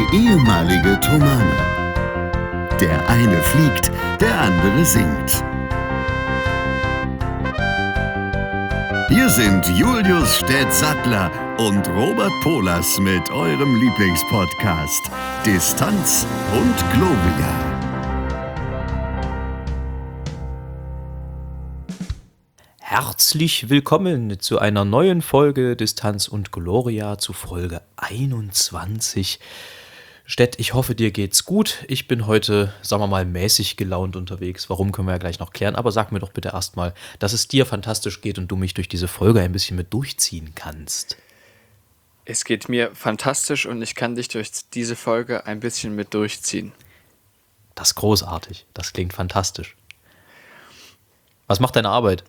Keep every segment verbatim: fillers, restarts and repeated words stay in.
ehemalige Tomane. Der eine fliegt, der andere singt. Hier sind Julius Städtsattler und Robert Polas mit eurem Lieblingspodcast Distanz und Gloria. Herzlich willkommen zu einer neuen Folge Distanz und Gloria, zu Folge einundzwanzig. Stett, ich hoffe, dir geht's gut. Ich bin heute, sagen wir mal, mäßig gelaunt unterwegs. Warum, können wir ja gleich noch klären. Aber sag mir doch bitte erstmal, dass es dir fantastisch geht und du mich durch diese Folge ein bisschen mit durchziehen kannst. Es geht mir fantastisch und ich kann dich durch diese Folge ein bisschen mit durchziehen. Das ist großartig. Das klingt fantastisch. Was macht deine Arbeit?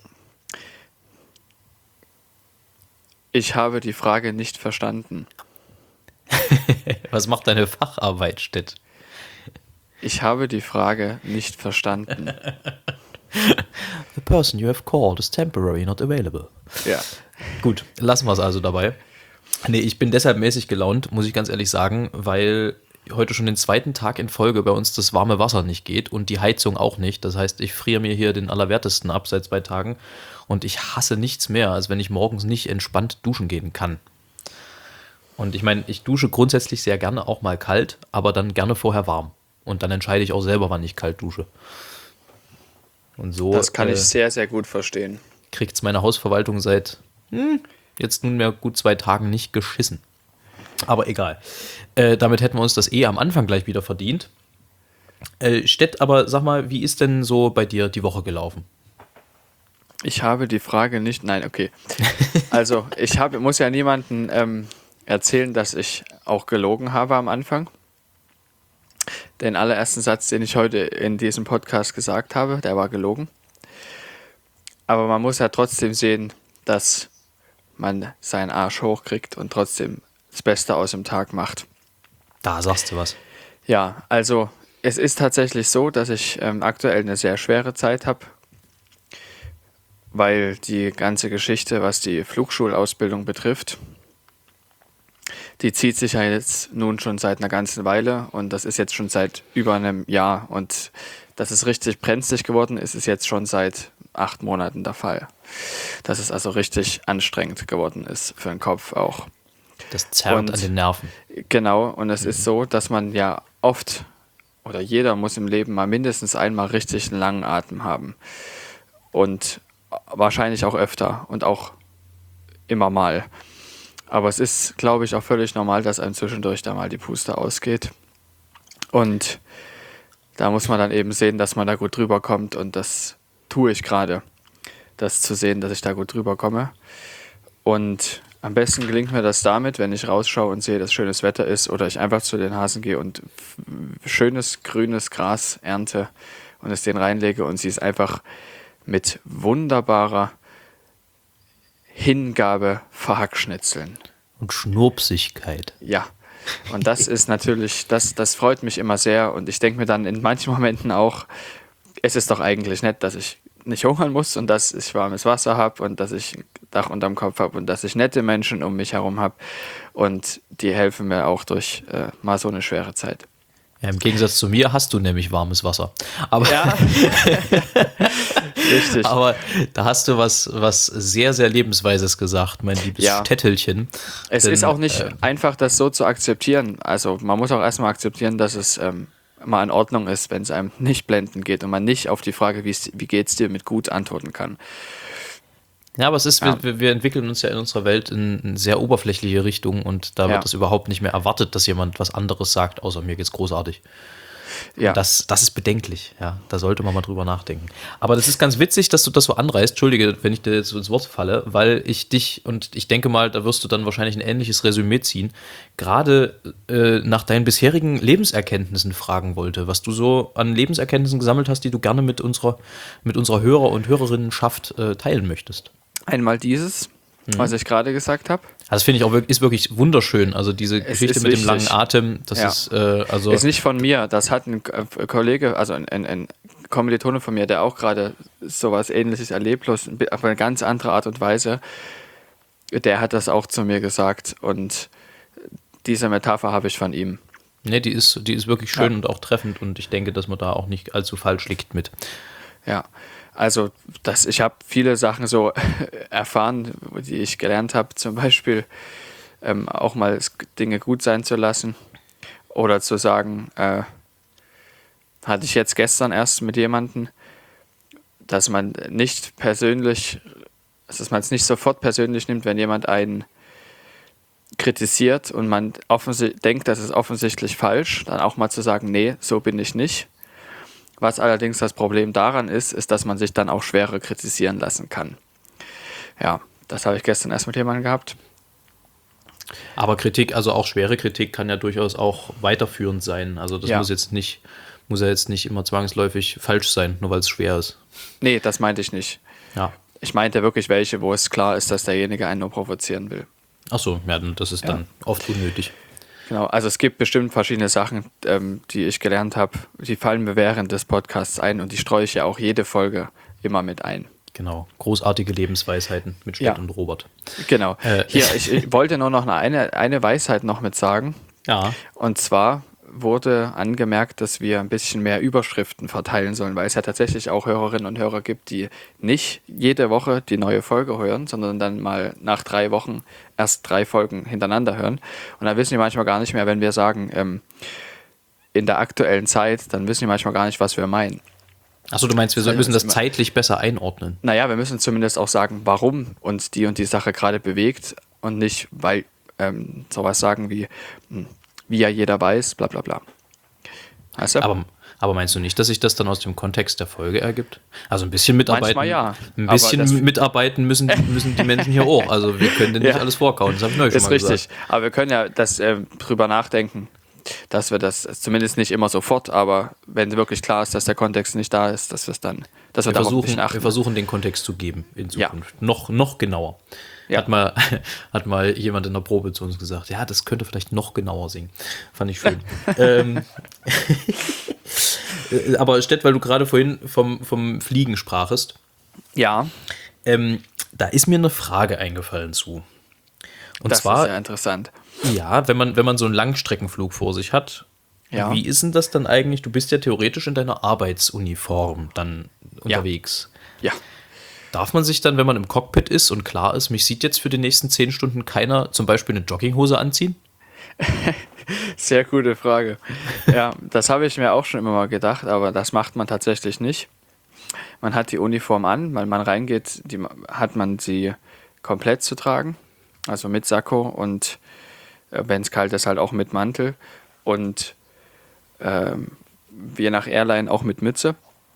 Ich habe die Frage nicht verstanden. Was macht deine Facharbeit, Stett? Ich habe die Frage nicht verstanden. The person you have called is temporarily not available. Ja. Gut, lassen wir es also dabei. Nee, ich bin deshalb mäßig gelaunt, muss ich ganz ehrlich sagen, weil heute schon den zweiten Tag in Folge bei uns das warme Wasser nicht geht und die Heizung auch nicht. Das heißt, ich friere mir hier den Allerwertesten ab seit zwei Tagen und ich hasse nichts mehr, als wenn ich morgens nicht entspannt duschen gehen kann. Und ich meine, ich dusche grundsätzlich sehr gerne auch mal kalt, aber dann gerne vorher warm. Und dann entscheide ich auch selber, wann ich kalt dusche. Und so Das kann äh, ich sehr, sehr gut verstehen. kriegt es meine Hausverwaltung seit hm, jetzt nunmehr gut zwei Tagen nicht geschissen. Aber egal. Äh, damit hätten wir uns das eh am Anfang gleich wieder verdient. Äh, Stett, aber sag mal, wie ist denn so bei dir die Woche gelaufen? Ich habe die Frage nicht... Nein, okay. Also, ich habe, muss ja niemandem ähm, erzählen, dass ich auch gelogen habe am Anfang. Den allerersten Satz, den ich heute in diesem Podcast gesagt habe, der war gelogen. Aber man muss ja trotzdem sehen, dass man seinen Arsch hochkriegt und trotzdem das Beste aus dem Tag macht. Da sagst du was. Ja, also es ist tatsächlich so, dass ich ähm, aktuell eine sehr schwere Zeit habe, weil die ganze Geschichte, was die Flugschulausbildung betrifft, die zieht sich ja jetzt nun schon seit einer ganzen Weile und das ist jetzt schon seit über einem Jahr und dass es richtig brenzlig geworden ist, ist jetzt schon seit acht Monaten der Fall. Dass es also richtig anstrengend geworden ist für den Kopf auch. Das zerrt Und an den Nerven. Genau, und es ist so, dass man ja oft oder jeder muss im Leben mal mindestens einmal richtig einen langen Atem haben. Und wahrscheinlich auch öfter und auch immer mal. Aber es ist, glaube ich, auch völlig normal, dass einem zwischendurch da mal die Puste ausgeht. Und da muss man dann eben sehen, dass man da gut drüber kommt. Und das tue ich gerade, das zu sehen, dass ich da gut drüber komme. Und am besten gelingt mir das damit, wenn ich rausschaue und sehe, dass schönes Wetter ist oder ich einfach zu den Hasen gehe und schönes grünes Gras ernte und es denen reinlege und sie es einfach mit wunderbarer Hingabe verhackschnitzeln. Und Schnurpsigkeit. Ja, und das ist natürlich, das, das freut mich immer sehr und ich denke mir dann in manchen Momenten auch, es ist doch eigentlich nett, dass ich nicht hungern muss und dass ich warmes Wasser habe und dass ich ein Dach unterm Kopf habe und dass ich nette Menschen um mich herum habe und die helfen mir auch durch äh, mal so eine schwere Zeit. Ja, im Gegensatz zu mir hast du nämlich warmes Wasser. Aber, Ja, richtig. aber da hast du was, was sehr, sehr Lebensweises gesagt, mein liebes Ja. Städtelchen. Es Denn, ist auch nicht äh, einfach, das so zu akzeptieren. Also man muss auch erstmal akzeptieren, dass es ähm, mal in Ordnung ist, wenn es einem nicht blendend geht und man nicht auf die Frage, wie's, wie geht's dir, mit gut antworten kann. Ja, aber es ist, Ja. wir, wir entwickeln uns ja in unserer Welt in eine sehr oberflächliche Richtung und da Ja. wird es überhaupt nicht mehr erwartet, dass jemand was anderes sagt, außer mir geht's großartig. Ja, Das, das ist bedenklich, ja. Da sollte man mal drüber nachdenken. Aber das ist ganz witzig, dass du das so anreißt. Entschuldige, wenn ich dir jetzt so ins Wort falle, weil ich dich, und ich denke mal, da wirst du dann wahrscheinlich ein ähnliches Resümee ziehen, gerade äh, nach deinen bisherigen Lebenserkenntnissen fragen wollte, was du so an Lebenserkenntnissen gesammelt hast, die du gerne mit unserer, mit unserer Hörer- und Hörerinnenschaft äh, teilen möchtest. einmal dieses, was ich gerade gesagt habe. Also das finde ich auch wirklich, ist wirklich wunderschön. Also diese Es Geschichte ist mit dem wichtig. langen Atem, das Ja. ist äh, also Ist nicht von mir, das hat ein äh, Kollege, also ein, ein, ein Kommilitone von mir, der auch gerade sowas Ähnliches erlebt, bloß ein bi- auf eine ganz andere Art und Weise, der hat das auch zu mir gesagt und diese Metapher habe ich von ihm. Nee, die ist, die ist wirklich schön Ja. und auch treffend und ich denke, dass man da auch nicht allzu falsch liegt mit. Ja, also das, ich habe viele Sachen so erfahren, die ich gelernt habe, zum Beispiel ähm, auch mal s- Dinge gut sein zu lassen oder zu sagen, äh, hatte ich jetzt gestern erst mit jemandem, dass man nicht persönlich, dass man es nicht sofort persönlich nimmt, wenn jemand einen kritisiert und man offensi- denkt, das ist offensichtlich falsch, dann auch mal zu sagen, nee, so bin ich nicht. Was allerdings das Problem daran ist, ist, dass man sich dann auch schwerer kritisieren lassen kann. Ja, das habe ich gestern erst mit jemandem gehabt. Aber Kritik, also auch schwere Kritik, kann ja durchaus auch weiterführend sein. Also das Ja. muss jetzt nicht, muss ja jetzt nicht immer zwangsläufig falsch sein, nur weil es schwer ist. Nee, das meinte ich nicht. Ja. Ich meinte wirklich welche, wo es klar ist, dass derjenige einen nur provozieren will. Ach so, ja, dann- das ist Ja. dann oft unnötig. Genau, also es gibt bestimmt verschiedene Sachen, ähm, die ich gelernt habe, die fallen mir während des Podcasts ein und die streue ich ja auch jede Folge immer mit ein. Genau. Großartige Lebensweisheiten mit Stett Ja. und Robert. Genau. Äh. Hier, ich, ich wollte nur noch eine, eine Weisheit noch mit sagen. Ja. Und zwar wurde angemerkt, dass wir ein bisschen mehr Überschriften verteilen sollen, weil es ja tatsächlich auch Hörerinnen und Hörer gibt, die nicht jede Woche die neue Folge hören, sondern dann mal nach drei Wochen erst drei Folgen hintereinander hören. Und dann wissen die manchmal gar nicht mehr, wenn wir sagen, ähm, in der aktuellen Zeit, dann wissen die manchmal gar nicht, was wir meinen. Achso, du meinst, wir Also müssen das das immer- zeitlich besser einordnen. Naja, wir müssen zumindest auch sagen, warum uns die und die Sache gerade bewegt und nicht, weil ähm, sowas sagen wie, hm, wie ja jeder weiß, bla bla bla. Weißt du? Aber, aber meinst du nicht, dass sich das dann aus dem Kontext der Folge ergibt? Also ein bisschen mitarbeiten. Manchmal ja, Ein aber bisschen das- mitarbeiten müssen, müssen die Menschen hier auch. Also wir können denen nicht Ja. alles vorkauen. Das habe ich neulich schon Ist mal richtig. gesagt. Aber wir können ja das ähm, drüber nachdenken, dass wir das zumindest nicht immer sofort, aber wenn wirklich klar ist, dass der Kontext nicht da ist, dass wir es dann, dass wir, Wir darauf ein versuchen, bisschen achten. wir versuchen, den Kontext zu geben in Ja. Zukunft. Noch, noch genauer. Ja. Hat, mal, hat mal jemand in der Probe zu uns gesagt, ja, das könnte vielleicht noch genauer singen. Fand ich schön. ähm, äh, aber Stett, weil du gerade vorhin vom, vom Fliegen sprachest, Ja, ähm, da ist mir eine Frage eingefallen zu. Und das zwar, ist ja interessant. ja, wenn man, wenn man so einen Langstreckenflug vor sich hat, Ja. wie ist denn das dann eigentlich? Du bist ja theoretisch in deiner Arbeitsuniform dann unterwegs. Ja. Darf man sich dann, wenn man im Cockpit ist und klar ist, mich sieht jetzt für die nächsten zehn Stunden keiner zum Beispiel eine Jogginghose anziehen? Sehr gute Frage. Ja, das habe ich mir auch schon immer mal gedacht, aber das macht man tatsächlich nicht. Man hat die Uniform an, weil man reingeht, die, hat man sie komplett zu tragen, also mit Sakko und äh, wenn es kalt ist, halt auch mit Mantel und ähm, je nach Airline auch mit Mütze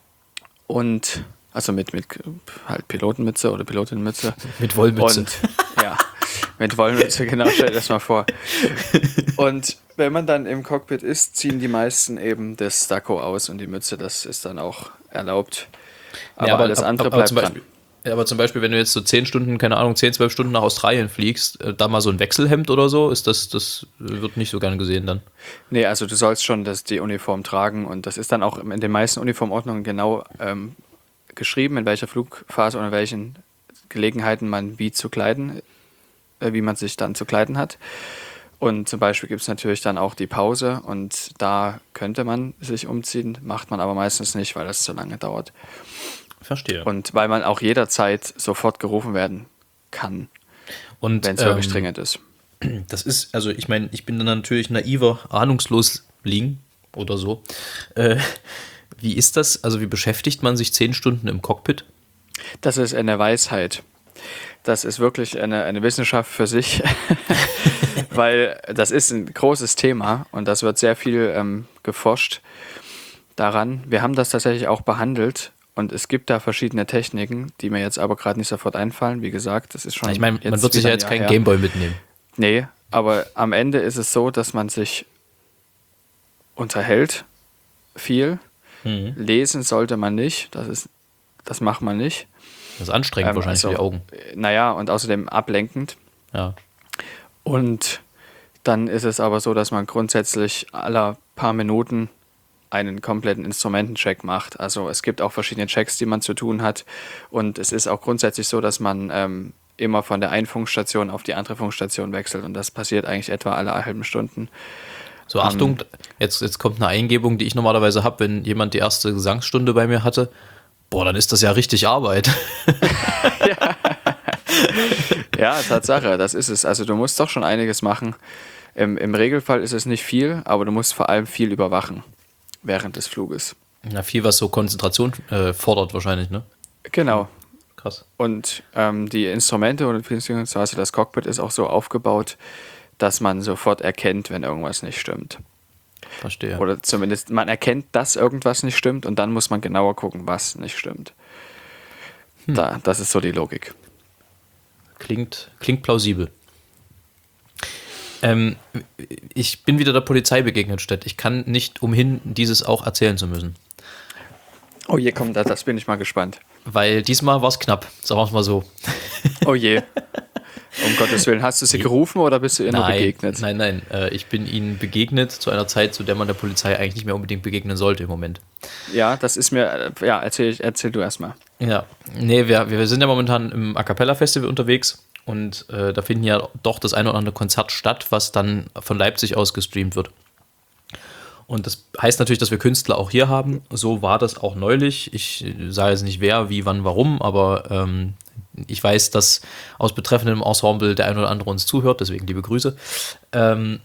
und also mit, mit halt Pilotenmütze oder Pilotinnenmütze. Mit Wollmütze. Und ja, mit Wollmütze, genau, stell dir das mal vor. Und wenn man dann im Cockpit ist, ziehen die meisten eben das Sakko aus und die Mütze, das ist dann auch erlaubt. Aber, Ja, alles andere aber bleibt zum dran. Beispiel, ja, aber zum Beispiel, wenn du jetzt so zehn Stunden, keine Ahnung, zehn, zwölf Stunden nach Australien fliegst, äh, da mal so ein Wechselhemd oder so, ist das, das wird nicht so gern gesehen dann. Nee, also du sollst schon das, die Uniform tragen und das ist dann auch in den meisten Uniformordnungen genau ähm, geschrieben, in welcher Flugphase oder in welchen Gelegenheiten man wie zu kleiden, äh, wie man sich dann zu kleiden hat. Und zum Beispiel gibt es natürlich dann auch die Pause und da könnte man sich umziehen, macht man aber meistens nicht, weil das zu lange dauert. Verstehe. Und weil man auch jederzeit sofort gerufen werden kann, Und, wenn es wirklich ähm, dringend ist. Das ist, also ich meine, ich bin dann natürlich naiver, ahnungslos liegen oder so. Äh, wie ist das? Also wie beschäftigt man sich zehn Stunden im Cockpit? Das ist eine Weisheit. Das ist wirklich eine, eine Wissenschaft für sich, weil das ist ein großes Thema und das wird sehr viel ähm, geforscht daran. Wir haben das tatsächlich auch behandelt und es gibt da verschiedene Techniken, die mir jetzt aber gerade nicht sofort einfallen. Wie gesagt, das ist schon. Ich meine, man wird sich wieder ja ein jetzt Jahr keinen her. Gameboy mitnehmen. Nee, aber am Ende ist es so, dass man sich unterhält viel. Mhm. Lesen sollte man nicht, das ist, das macht man nicht. Das ist anstrengend Ähm, wahrscheinlich für die also, Augen. Naja, und außerdem ablenkend. Ja. Und dann ist es aber so, dass man grundsätzlich alle paar Minuten einen kompletten Instrumentencheck macht. Also es gibt auch verschiedene Checks, die man zu tun hat. Und es ist auch grundsätzlich so, dass man ähm, immer von der einen Funkstation auf die andere Funkstation wechselt. Und das passiert eigentlich etwa alle halben Stunden. So, Achtung, jetzt, jetzt kommt eine Eingebung, die ich normalerweise habe, wenn jemand die erste Gesangsstunde bei mir hatte. Boah, dann ist das ja richtig Arbeit. Ja, Tatsache, das ist es. Also du musst doch schon einiges machen. Im, im Regelfall ist es nicht viel, aber du musst vor allem viel überwachen während des Fluges. Ja, viel, was so Konzentration äh, fordert wahrscheinlich, ne? Genau. Krass. Und ähm, die Instrumente und also das Cockpit ist auch so aufgebaut, dass man sofort erkennt, wenn irgendwas nicht stimmt. Verstehe. Oder zumindest man erkennt, dass irgendwas nicht stimmt und dann muss man genauer gucken, was nicht stimmt. Hm. Da, das ist so die Logik. Klingt, klingt plausibel. Ähm, ich bin wieder der Polizei begegnet, Stett. Ich kann nicht umhin, dieses auch erzählen zu müssen. Oh je, komm, das, das bin ich mal gespannt. Weil diesmal war es knapp, sagen wir es mal so. Oh je. Um Gottes Willen, hast du sie gerufen oder bist du ihr nur begegnet? Nein, nein, äh, ich bin ihnen begegnet zu einer Zeit, zu der man der Polizei eigentlich nicht mehr unbedingt begegnen sollte im Moment. Ja, das ist mir, ja, erzähl, erzähl du erstmal. Ja, nee, wir, wir sind ja momentan im A Cappella Festival unterwegs und äh, da finden ja doch das eine oder andere Konzert statt, was dann von Leipzig aus gestreamt wird. Und das heißt natürlich, dass wir Künstler auch hier haben. So war das auch neulich. Ich sage jetzt nicht wer, wie, wann, warum, aber ähm, ich weiß, dass aus betreffendem Ensemble der ein oder andere uns zuhört, deswegen liebe Grüße. Ähm,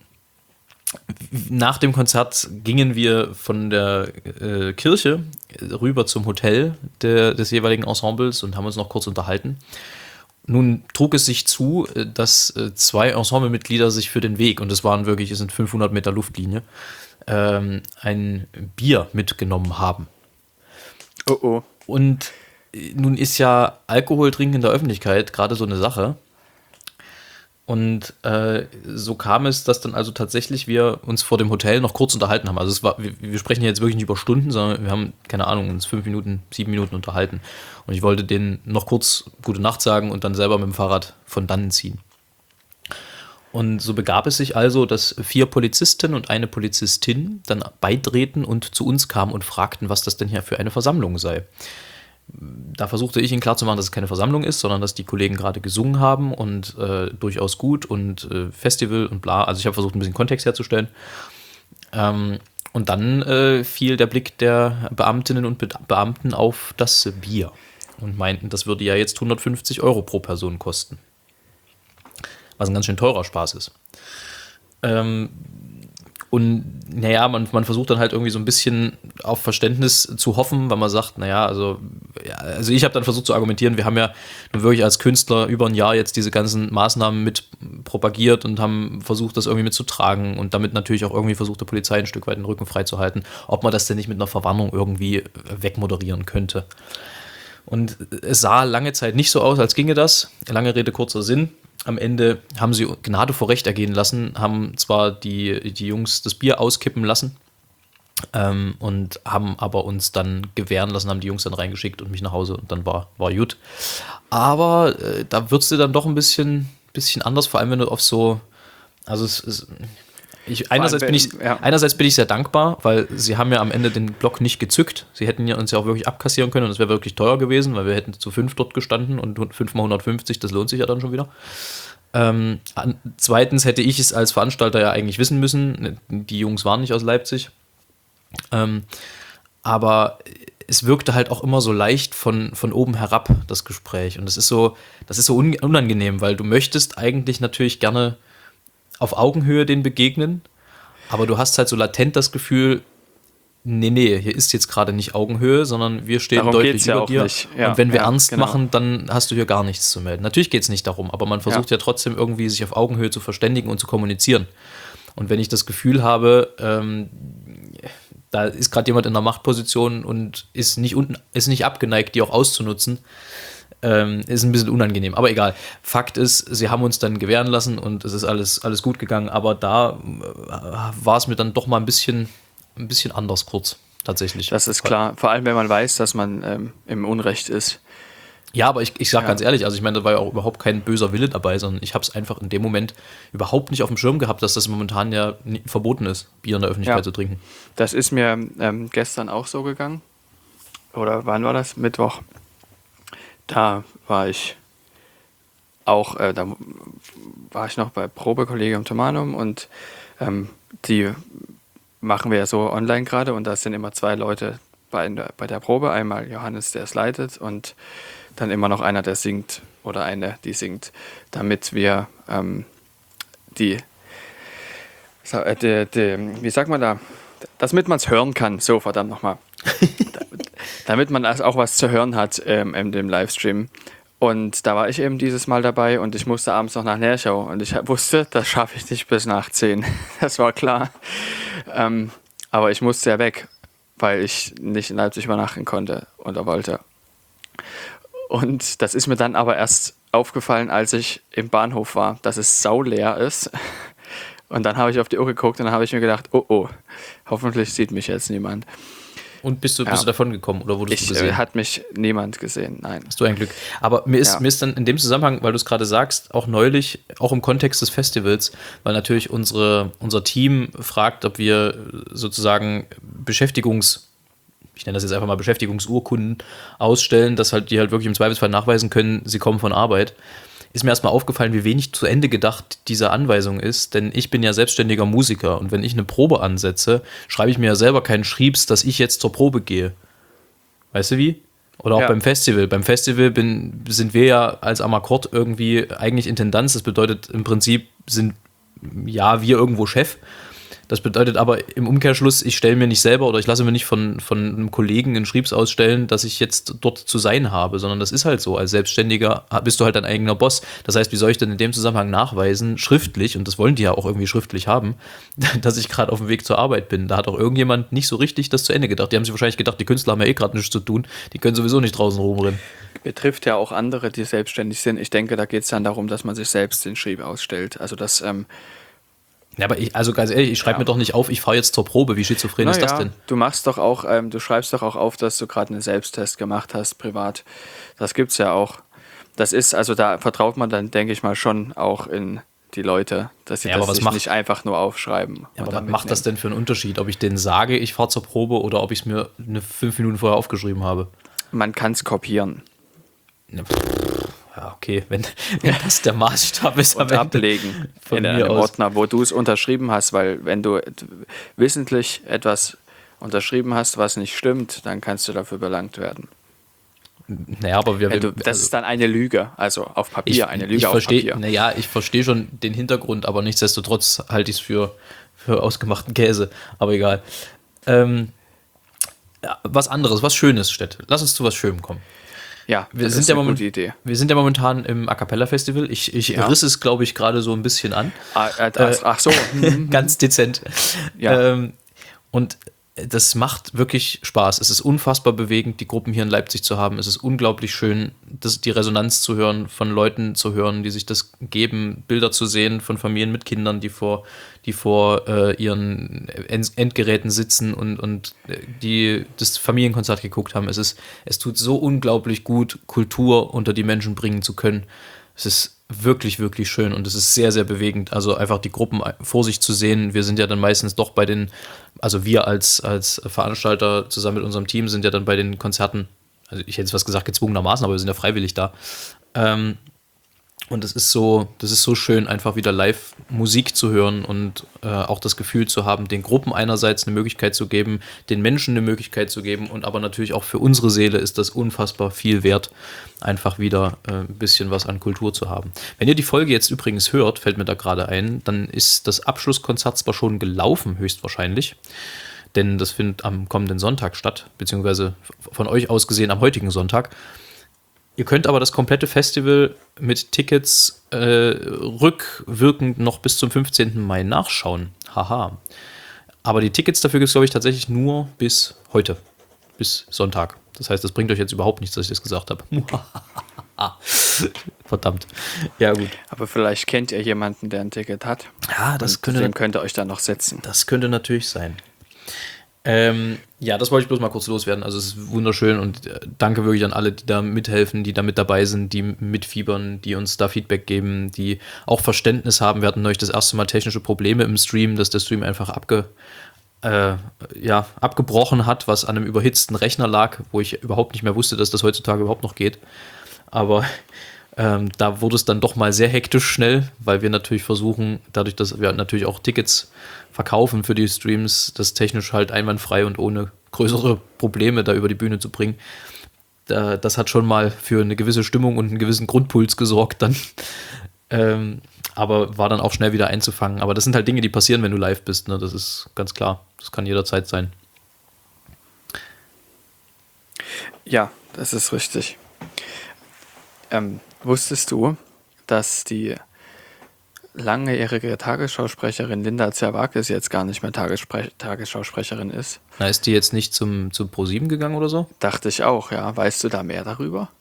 nach dem Konzert gingen wir von der äh, Kirche rüber zum Hotel de, des jeweiligen Ensembles und haben uns noch kurz unterhalten. Nun trug es sich zu, dass äh, zwei Ensemblemitglieder sich für den Weg, und es waren wirklich, es sind fünfhundert Meter Luftlinie, ähm, ein Bier mitgenommen haben. Oh oh. Und nun ist ja Alkohol trinken in der Öffentlichkeit gerade so eine Sache. Und äh, so kam es, dass dann also tatsächlich wir uns vor dem Hotel noch kurz unterhalten haben. Also es war, wir, wir sprechen jetzt wirklich nicht über Stunden, sondern wir haben, keine Ahnung, uns fünf Minuten, sieben Minuten unterhalten. Und ich wollte denen noch kurz gute Nacht sagen und dann selber mit dem Fahrrad von dannen ziehen. Und so begab es sich also, dass vier Polizisten und eine Polizistin dann beitreten und zu uns kamen und fragten, was das denn hier für eine Versammlung sei. Da versuchte ich ihnen klarzumachen, dass es keine Versammlung ist, sondern dass die Kollegen gerade gesungen haben und äh, durchaus gut und äh, Festival und bla. Also ich habe versucht, ein bisschen Kontext herzustellen. Ähm, und dann äh, fiel der Blick der Beamtinnen und Be- Beamten auf das Bier und meinten, das würde ja jetzt hundertfünfzig Euro pro Person kosten. Was ein ganz schön teurer Spaß ist. Ähm, und naja, man, man versucht dann halt irgendwie so ein bisschen auf Verständnis zu hoffen, weil man sagt, naja, also, ja, also ich habe dann versucht zu argumentieren, wir haben ja nun wirklich als Künstler über ein Jahr jetzt diese ganzen Maßnahmen mit propagiert und haben versucht, das irgendwie mitzutragen und damit natürlich auch irgendwie versucht, der Polizei ein Stück weit den Rücken freizuhalten, ob man das denn nicht mit einer Verwarnung irgendwie wegmoderieren könnte. Und es sah lange Zeit nicht so aus, als ginge das. Lange Rede, kurzer Sinn. Am Ende haben sie Gnade vor Recht ergehen lassen, haben zwar die, die Jungs das Bier auskippen lassen ähm, und haben aber uns dann gewähren lassen, haben die Jungs dann reingeschickt und mich nach Hause und dann war, war gut. Aber äh, da würdest du dann doch ein bisschen, bisschen anders, vor allem wenn du auf so, also es ist, ich, einerseits, bin ich, ja. einerseits bin ich sehr dankbar, weil sie haben ja am Ende den Block nicht gezückt. Sie hätten ja uns ja auch wirklich abkassieren können und es wäre wirklich teuer gewesen, weil wir hätten zu fünf dort gestanden und fünf mal hundertfünfzig, das lohnt sich ja dann schon wieder. Ähm, an, zweitens hätte ich es als Veranstalter ja eigentlich wissen müssen. Die Jungs waren nicht aus Leipzig. Ähm, aber es wirkte halt auch immer so leicht von, von oben herab, das Gespräch. Und das ist so, das ist so un, unangenehm, weil du möchtest eigentlich natürlich gerne auf Augenhöhe den begegnen, aber du hast halt so latent das Gefühl, nee, nee, hier ist jetzt gerade nicht Augenhöhe, sondern wir stehen darum deutlich ja über dir. Ja, und wenn wir ja, ernst genau. machen, dann hast du hier gar nichts zu melden. Natürlich geht es nicht darum, aber man versucht ja. ja trotzdem irgendwie sich auf Augenhöhe zu verständigen und zu kommunizieren. Und wenn ich das Gefühl habe, ähm, da ist gerade jemand in einer Machtposition und ist nicht, unten, ist nicht abgeneigt, die auch auszunutzen, Ähm, ist ein bisschen unangenehm, aber egal. Fakt ist, sie haben uns dann gewähren lassen und es ist alles, alles gut gegangen, aber da äh, war es mir dann doch mal ein bisschen, ein bisschen anders kurz, tatsächlich. Das ist klar, vor allem wenn man weiß, dass man ähm, im Unrecht ist. Ja, aber ich, ich sag Ja. ganz ehrlich, also ich meine, da war ja auch überhaupt kein böser Wille dabei, sondern ich habe es einfach in dem Moment überhaupt nicht auf dem Schirm gehabt, dass das momentan ja nie, verboten ist, Bier in der Öffentlichkeit Ja. zu trinken. Das ist mir ähm, gestern auch so gegangen. Oder wann war das? Mittwoch. Da war ich auch, äh, da war ich noch bei Probekollegium Thomanum und ähm, die machen wir ja so online gerade und da sind immer zwei Leute bei der, bei der Probe. Einmal Johannes, der es leitet und dann immer noch einer, der singt oder eine, die singt, damit wir ähm, die, äh, die, die, wie sagt man da, damit man es hören kann, so verdammt nochmal, damit man auch was zu hören hat ähm, in dem Livestream. Und da war ich eben dieses Mal dabei und ich musste abends noch nach Nerschau und ich wusste, das schaffe ich nicht bis nach zehn. Das war klar. Ähm, aber ich musste ja weg, weil ich nicht in Leipzig übernachten konnte oder wollte. Und das ist mir dann aber erst aufgefallen, als ich im Bahnhof war, dass es sauleer ist. Und dann habe ich auf die Uhr geguckt und dann habe ich mir gedacht, oh oh, hoffentlich sieht mich jetzt niemand. Und bist du, Ja. bist du davon gekommen oder wurdest Ich, du gesehen? äh, hat mich niemand gesehen, nein. Hast du ein Glück. Aber mir ist, Ja. mir ist dann in dem Zusammenhang, weil du es gerade sagst, auch neulich, auch im Kontext des Festivals, weil natürlich unsere, unser Team fragt, ob wir sozusagen Beschäftigungs- ich nenne das jetzt einfach mal Beschäftigungsurkunden ausstellen, dass halt die halt wirklich im Zweifelsfall nachweisen können, sie kommen von Arbeit. Ist mir erstmal aufgefallen, wie wenig zu Ende gedacht diese Anweisung ist, denn ich bin ja selbstständiger Musiker und wenn ich eine Probe ansetze, schreibe ich mir ja selber keinen Schriebs, dass ich jetzt zur Probe gehe. Weißt du wie? Oder auch Ja. beim Festival. Beim Festival bin, sind wir ja als Amakord irgendwie eigentlich Intendanz. Das bedeutet im Prinzip sind ja wir irgendwo Chef. Das bedeutet aber im Umkehrschluss, ich stelle mir nicht selber oder ich lasse mir nicht von, von einem Kollegen einen Schriebs ausstellen, dass ich jetzt dort zu sein habe, sondern das ist halt so. Als Selbstständiger bist du halt dein eigener Boss. Das heißt, wie soll ich denn in dem Zusammenhang nachweisen, schriftlich, und das wollen die ja auch irgendwie schriftlich haben, dass ich gerade auf dem Weg zur Arbeit bin. Da hat auch irgendjemand nicht so richtig das zu Ende gedacht. Die haben sich wahrscheinlich gedacht, die Künstler haben ja eh gerade nichts zu tun, die können sowieso nicht draußen rumrennen. Betrifft ja auch andere, die selbstständig sind. Ich denke, da geht es dann darum, dass man sich selbst den Schrieb ausstellt. Also das, ähm, Ja, aber ich, also ganz ehrlich, ich schreibe Ja. mir doch nicht auf, ich fahre jetzt zur Probe. Wie schizophren ist das naja, denn? du machst doch auch, ähm, du schreibst doch auch auf, dass du gerade einen Selbsttest gemacht hast, privat. Das gibt's ja auch. Das ist, also da vertraut man dann, denke ich mal, schon auch in die Leute, dass sie Ja, aber das was sich macht- nicht einfach nur aufschreiben. Ja, aber oder was macht das mitnehmen. denn für einen Unterschied, ob ich denen sage, ich fahre zur Probe oder ob ich es mir eine fünf Minuten vorher aufgeschrieben habe? Man kann es kopieren Ja, pff, ja, okay, wenn, wenn das der Maßstab ist am und Ende ablegen von in mir einem aus. Ordner, wo du es unterschrieben hast, weil wenn du et- wissentlich etwas unterschrieben hast, was nicht stimmt, dann kannst du dafür belangt werden. Naja, aber wir, Wenn du, das also, ist dann eine Lüge, also auf Papier, ich, eine Lüge ich auf versteh, Papier. Naja, ich verstehe schon den Hintergrund, aber nichtsdestotrotz halte ich es für, für ausgemachten Käse. Aber egal. Ähm, ja, was anderes, was Schönes, Stett. Lass uns zu was Schönem kommen. Ja, Wir das sind, ist ja eine moment, gute Idee. wir sind ja momentan im A Cappella Festival. Ich, ich Ja. riss es, glaube ich, gerade so ein bisschen an. Ah, äh, das, ach so, hm, Ganz dezent. Ja. Ähm, und das macht wirklich Spaß. Es ist unfassbar bewegend, die Gruppen hier in Leipzig zu haben. Es ist unglaublich schön, das, die Resonanz zu hören, von Leuten zu hören, die sich das geben, Bilder zu sehen von Familien mit Kindern, die vor, die vor äh, ihren End Endgeräten sitzen und, und äh, die das Familienkonzert geguckt haben. Es ist, es tut so unglaublich gut, Kultur unter die Menschen bringen zu können. Es ist wirklich, wirklich schön und es ist sehr, sehr bewegend. Also einfach die Gruppen vor sich zu sehen. Wir sind ja dann meistens doch bei den, also wir als, als Veranstalter zusammen mit unserem Team sind ja dann bei den Konzerten, also ich hätte jetzt was gesagt, gezwungenermaßen, aber wir sind ja freiwillig da. Ähm, und es ist so, das ist so schön, einfach wieder live Musik zu hören und äh, auch das Gefühl zu haben, den Gruppen einerseits eine Möglichkeit zu geben, den Menschen eine Möglichkeit zu geben und aber natürlich auch für unsere Seele ist das unfassbar viel wert, einfach wieder äh, ein bisschen was an Kultur zu haben. Wenn ihr die Folge jetzt übrigens hört, fällt mir da gerade ein, dann ist das Abschlusskonzert zwar schon gelaufen, höchstwahrscheinlich, denn das findet am kommenden Sonntag statt, beziehungsweise von euch aus gesehen am heutigen Sonntag. Ihr könnt aber das komplette Festival mit Tickets äh, rückwirkend noch bis zum fünfzehnten Mai nachschauen. Haha. Aber die Tickets dafür gibt es, glaube ich, tatsächlich nur bis heute. Bis Sonntag. Das heißt, das bringt euch jetzt überhaupt nichts, dass ich das gesagt habe. Verdammt. Ja, gut. aber vielleicht kennt ihr jemanden, der ein Ticket hat. Ja, das Und könnte, dem könnt ihr euch dann noch setzen. das könnte natürlich sein. Ähm, ja, das wollte ich bloß mal kurz loswerden. Also es ist wunderschön und äh, danke wirklich an alle, die da mithelfen, die da mit dabei sind, die mitfiebern, die uns da Feedback geben, die auch Verständnis haben. Wir hatten neulich das erste Mal technische Probleme im Stream, dass der Stream einfach abge, äh, ja, abgebrochen hat, was an einem überhitzten Rechner lag, wo ich überhaupt nicht mehr wusste, dass das heutzutage überhaupt noch geht. Aber Ähm, da wurde es dann doch mal sehr hektisch schnell, weil wir natürlich versuchen, dadurch, dass wir natürlich auch Tickets verkaufen für die Streams, das technisch halt einwandfrei und ohne größere Probleme da über die Bühne zu bringen. Da, das hat schon mal für eine gewisse Stimmung und einen gewissen Grundpuls gesorgt dann. Ähm, aber war dann auch schnell wieder einzufangen. Aber das sind halt Dinge, die passieren, wenn du live bist. Ne? Das ist ganz klar. Das kann jederzeit sein. Ja, das ist richtig. Ähm, wusstest du, dass die langjährige Tagesschausprecherin Linda Zerwakis jetzt gar nicht mehr Tagespre- Tagesschausprecherin ist? Na, ist die jetzt nicht zum, zum ProSieben gegangen oder so? Dachte ich auch, ja. Weißt du da mehr darüber?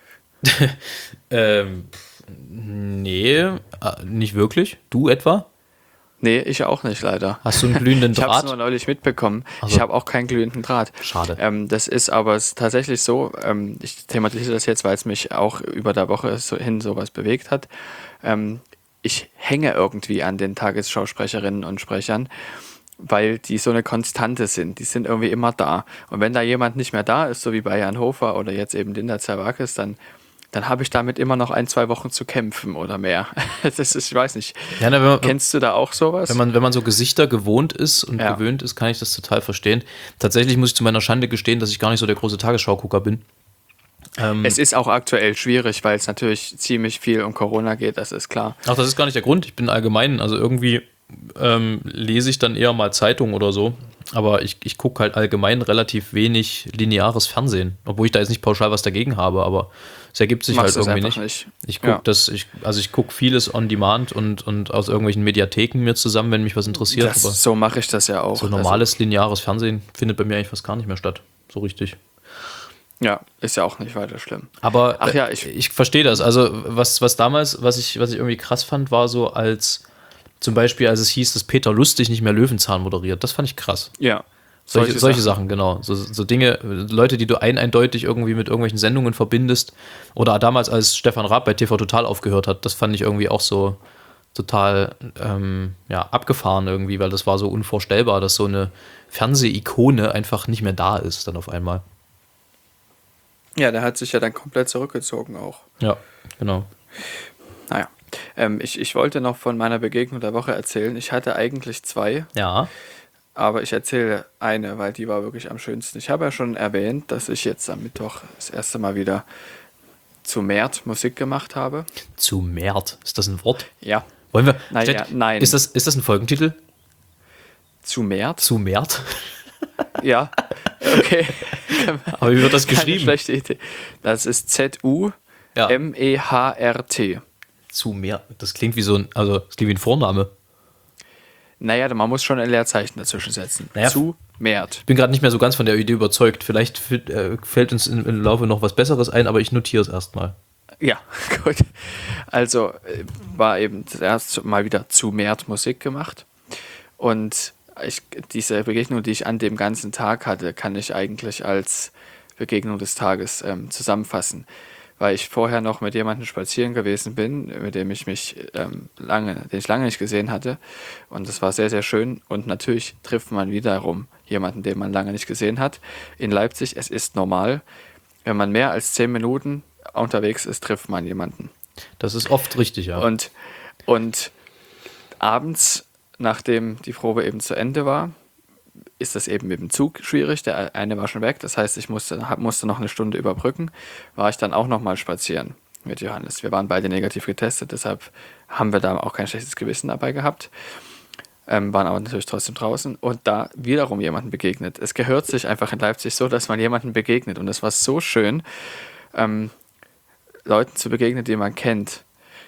ähm, nee, äh, nicht wirklich. Du etwa? Nee, ich auch nicht, leider. Hast du einen glühenden Ich habe es Draht? nur neulich mitbekommen. Also. Ich habe auch keinen glühenden Draht. Schade. Ähm, das ist aber s- tatsächlich so, ähm, ich thematisiere das jetzt, weil es mich auch über der Woche so hin sowas bewegt hat. Ähm, ich hänge irgendwie an den Tagesschausprecherinnen und Sprechern, weil die so eine Konstante sind. Die sind irgendwie immer da. Und wenn da jemand nicht mehr da ist, so wie bei Jan Hofer oder jetzt eben Linda Zerwakis, dann dann habe ich damit immer noch ein, zwei Wochen zu kämpfen oder mehr. Das ist, ich weiß nicht. Ja, na, wenn man, Kennst du da auch sowas? Wenn man, wenn man so Gesichter gewohnt ist und Ja. gewöhnt ist, kann ich das total verstehen. Tatsächlich muss ich zu meiner Schande gestehen, dass ich gar nicht so der große Tagesschau-Gucker bin. Ähm, Es ist auch aktuell schwierig, weil es natürlich ziemlich viel um Corona geht, das ist klar. Auch das ist gar nicht der Grund. Ich bin allgemein, also irgendwie ähm, lese ich dann eher mal Zeitungen oder so. Aber ich, ich gucke halt allgemein relativ wenig lineares Fernsehen. Obwohl ich da jetzt nicht pauschal was dagegen habe, aber es ergibt sich Machst halt du's irgendwie einfach nicht. nicht. Ich gucke Ja. das, ich, also ich gucke vieles on demand und, und aus irgendwelchen Mediatheken mir zusammen, wenn mich was interessiert. Das, aber so mache ich das ja auch. so normales lineares Fernsehen findet bei mir eigentlich fast gar nicht mehr statt. So richtig. Also, ja, ist ja auch nicht weiter schlimm. Aber Ach ja, äh, ich- ich verstehe das. Also was, was damals, was ich, was ich irgendwie krass fand, war so als zum Beispiel, als es hieß, dass Peter Lustig nicht mehr Löwenzahn moderiert. Das fand ich krass. Ja. Solche, solche Sachen, genau. So, so Dinge, Leute, die du ein, eindeutig irgendwie mit irgendwelchen Sendungen verbindest. Oder damals, als Stefan Raab bei T V Total aufgehört hat, das fand ich irgendwie auch so total ähm, ja, abgefahren irgendwie, weil das war so unvorstellbar, dass so eine Fernseh-Ikone einfach nicht mehr da ist dann auf einmal. Ja, der hat sich ja dann komplett zurückgezogen auch. Ja, genau. Naja, ähm, ich, ich wollte noch von meiner Begegnung der Woche erzählen. Ich hatte eigentlich zwei, Ja, aber ich erzähle eine, weil die war wirklich am schönsten. Ich habe ja schon erwähnt, dass ich jetzt am Mittwoch das erste Mal wieder zu Mert Musik gemacht habe. zu Mert. Ist das ein Wort? Ja, Wollen wir? Na ja, Steht- nein. Ist das, ist das ein Folgentitel? zu Mert? Zu Mert? Ja, okay. Aber wie wird das Keine geschrieben? schlechte Idee. Das ist Z U M E H R T. Zu Mert. Das klingt wie so ein, also das klingt wie ein Vorname. Naja, man muss schon ein Leerzeichen dazwischen setzen. Naja, zu Mert. Ich bin gerade nicht mehr so ganz von der Idee überzeugt. Vielleicht f- äh, fällt uns im, im Laufe noch was Besseres ein, aber ich notiere es erstmal. Ja, gut. Also äh, war eben das erste Mal wieder zu Mert Musik gemacht. Und ich, diese Begegnung, die ich an dem ganzen Tag hatte, kann ich eigentlich als Begegnung des Tages ähm, zusammenfassen. Weil ich vorher noch mit jemandem spazieren gewesen bin, mit dem ich mich ähm, lange, den ich lange nicht gesehen hatte. Und das war sehr, sehr schön. Und natürlich trifft man wiederum jemanden, den man lange nicht gesehen hat. In Leipzig, es ist normal, wenn man mehr als zehn Minuten unterwegs ist, trifft man jemanden. Das ist oft richtig, ja. Und, und abends, nachdem die Probe eben zu Ende war, ist das eben mit dem Zug schwierig. Der eine war schon weg, das heißt, ich musste, hab- musste noch eine Stunde überbrücken. War ich dann auch noch mal spazieren mit Johannes. Wir waren beide negativ getestet, deshalb haben wir da auch kein schlechtes Gewissen dabei gehabt. Ähm, waren aber natürlich trotzdem draußen und da wiederum jemanden begegnet. Es gehört sich einfach in Leipzig so, dass man jemanden begegnet und es war so schön, ähm, Leuten zu begegnen, die man kennt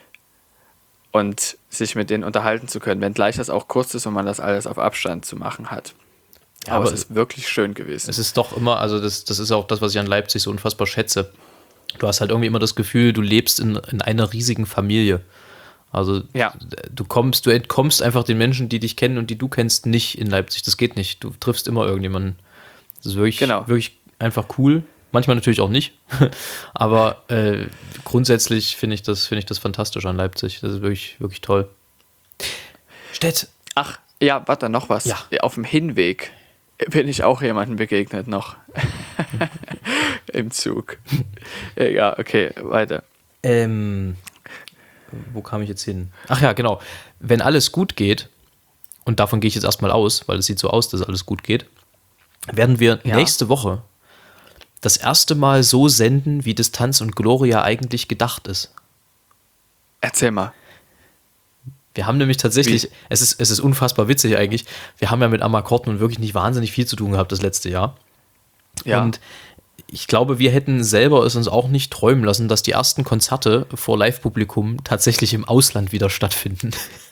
und sich mit denen unterhalten zu können, wenngleich das auch kurz ist und man das alles auf Abstand zu machen hat. Ja, aber, aber es ist wirklich schön gewesen. Es ist doch immer, also das, das ist auch das, was ich an Leipzig so unfassbar schätze. Du hast halt irgendwie immer das Gefühl, du lebst in, in einer riesigen Familie. Also Ja. du kommst, du entkommst einfach den Menschen, die dich kennen und die du kennst, nicht in Leipzig. Das geht nicht. Du triffst immer irgendjemanden. Das ist wirklich, Genau. wirklich einfach cool. Manchmal natürlich auch nicht. Aber äh, grundsätzlich finde ich das, finde ich das fantastisch an Leipzig. Das ist wirklich, wirklich toll. Stett. Ach, ja, warte, noch was. Ja. Auf dem Hinweg bin ich auch jemandem begegnet noch. Im Zug. Ja, okay, weiter. Ähm, wo kam ich jetzt hin? Ach ja, genau. Wenn alles gut geht, und davon gehe ich jetzt erstmal aus, weil es sieht so aus, dass alles gut geht, werden wir Ja. nächste Woche das erste Mal so senden, wie Distanz und Gloria eigentlich gedacht ist. Erzähl mal. Wir haben nämlich tatsächlich, Wie? es ist, es ist unfassbar witzig eigentlich, wir haben ja mit Amakord nun wirklich nicht wahnsinnig viel zu tun gehabt das letzte Jahr. Ja. Und ich glaube, wir hätten selber es uns auch nicht träumen lassen, dass die ersten Konzerte vor Live-Publikum tatsächlich im Ausland wieder stattfinden.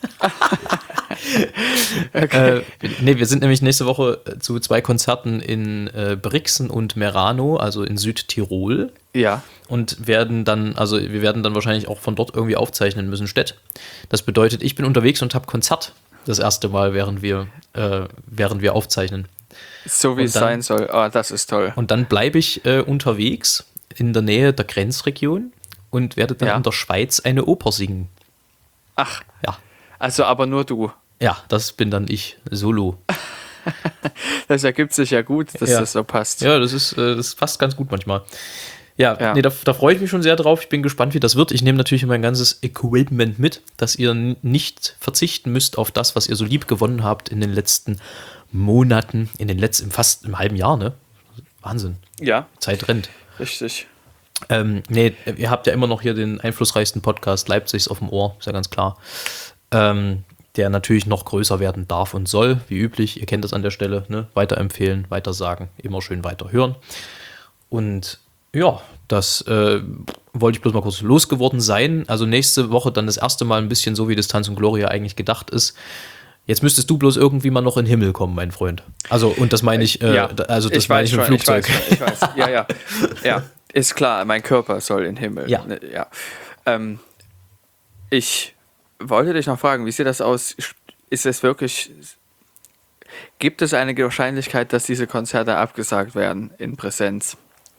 Okay. äh, nee, wir sind nämlich nächste Woche zu zwei Konzerten in äh, Brixen und Merano, also in Südtirol. Ja. Und werden dann, also wir werden dann wahrscheinlich auch von dort irgendwie aufzeichnen müssen, Städt. Das bedeutet, ich bin unterwegs und habe Konzert das erste Mal, während wir, äh, während wir aufzeichnen. So wie Und es dann- sein soll. Ah, das ist toll. Und dann bleibe ich äh, unterwegs in der Nähe der Grenzregion und werde dann Ja. in der Schweiz eine Oper singen. Ach, Ja, also aber nur du. ja, das bin dann ich, solo. Das ergibt sich ja gut, dass Ja. das so passt. Ja, das ist, äh, das passt ganz gut manchmal. Ja, Ja. Nee, da, da freue ich mich schon sehr drauf. Ich bin gespannt, wie das wird. Ich nehme natürlich mein ganzes Equipment mit, dass ihr n- nicht verzichten müsst auf das, was ihr so lieb gewonnen habt in den letzten Monaten, in den letzten, fast im halben Jahr, ne? Wahnsinn. Ja, Zeit rennt. richtig. Ähm, nee, ihr habt ja immer noch hier den einflussreichsten Podcast Leipzigs auf dem Ohr, ist ja ganz klar. Ähm, der natürlich noch größer werden darf und soll, wie üblich. Ihr kennt das an der Stelle, ne? Weiterempfehlen, weitersagen, immer schön weiterhören. Und ja, das äh, wollte ich bloß mal kurz losgeworden sein. Also nächste Woche dann das erste Mal ein bisschen so, wie Distanz und Gloria eigentlich gedacht ist. Jetzt müsstest du bloß irgendwie mal noch in den Himmel kommen, mein Freund. Also, und das meine ich, äh, Ja. da- also das Ich meine weiß ich mit schon, dem Flugzeug. Ich weiß, ich weiß. Ja, ja. Ja, ist klar, mein Körper soll in den Himmel. Ja. Ne, ja. Ähm, ich wollte dich noch fragen, wie sieht das aus? Ist es wirklich, gibt es eine Wahrscheinlichkeit, dass diese Konzerte abgesagt werden in Präsenz?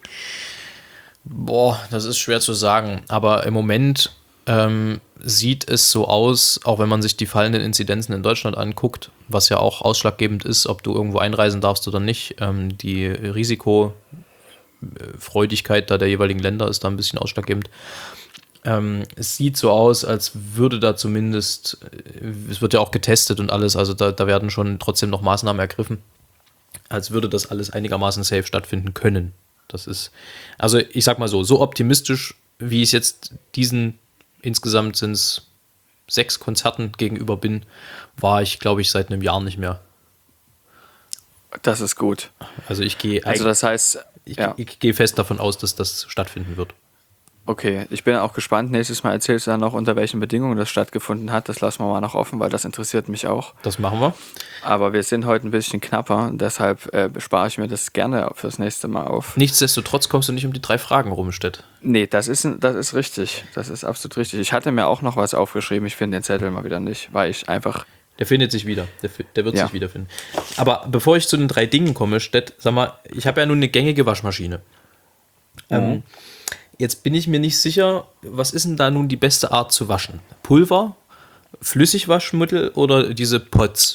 Boah, das ist schwer zu sagen. Aber im Moment ähm, sieht es so aus, auch wenn man sich die fallenden Inzidenzen in Deutschland anguckt, was ja auch ausschlaggebend ist, ob du irgendwo einreisen darfst oder nicht. Ähm, die Risikofreudigkeit da der jeweiligen Länder ist da ein bisschen ausschlaggebend. Ähm, es sieht so aus, als würde da zumindest, äh, es wird ja auch getestet und alles, also da, da werden schon trotzdem noch Maßnahmen ergriffen, als würde das alles einigermaßen safe stattfinden können. Das ist, also ich sag mal so, so optimistisch, wie ich jetzt diesen, insgesamt sind es sechs Konzerten gegenüber bin, war ich, glaube ich, seit einem Jahr nicht mehr. Das ist gut. Also ich gehe Also eigentlich- das heißt, ich, ja. ich gehe fest davon aus, dass das stattfinden wird. Okay, ich bin auch gespannt. Nächstes Mal erzählst du dann noch, unter welchen Bedingungen das stattgefunden hat. Das lassen wir mal noch offen, weil das interessiert mich auch. Das machen wir. Aber wir sind heute ein bisschen knapper und deshalb äh, bespare ich mir das gerne fürs nächste Mal auf. Nichtsdestotrotz kommst du nicht um die drei Fragen rum, Stett. Nee, das ist, das ist richtig. Das ist absolut richtig. Ich hatte mir auch noch was aufgeschrieben. Ich finde den Zettel mal wieder nicht, weil ich einfach. Der findet sich wieder. Der, fi- der wird Ja. sich wiederfinden. Aber bevor ich zu den drei Dingen komme, Stett, sag mal, ich habe ja nun eine gängige Waschmaschine. Ähm, jetzt bin ich mir nicht sicher, was ist denn da nun die beste Art zu waschen? Pulver, Flüssigwaschmittel oder diese Pots?